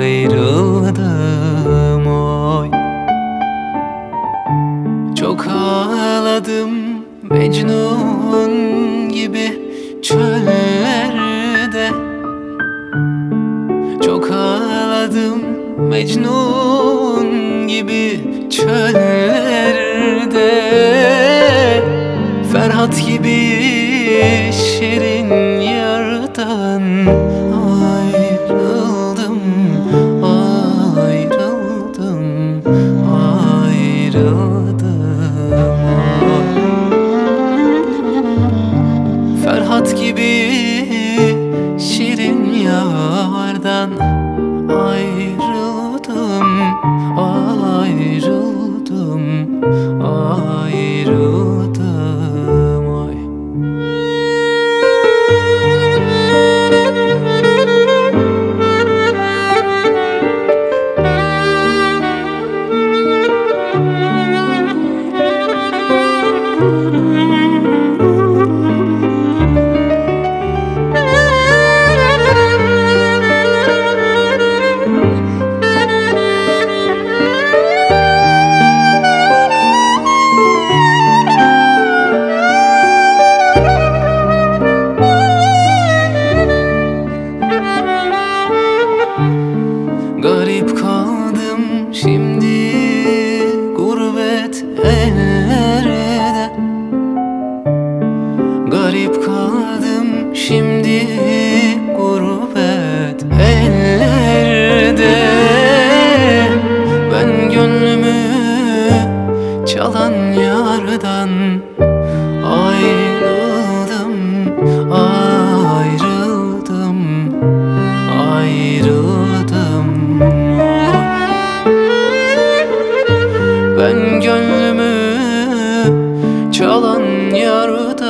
ayrıldım oy. Çok ağladım Mecnun gibi çöllerde. Çok ağladım Mecnun gibi çöllerde. Ferhat gibi şirin yardan ayrıldım, ayrıldım, ayrıldım. Ferhat gibi şirin yardan ayrıldım, ayrıldım, ayrıldım oy. Garip kaldım şimdi gurbet ellerde. Garip kaldım şimdi gurbet ellerde. Ben gönlümü çalan yardan ayrıldım, ayrıldım, ayrıldım. Ben gönlümü çalan yardan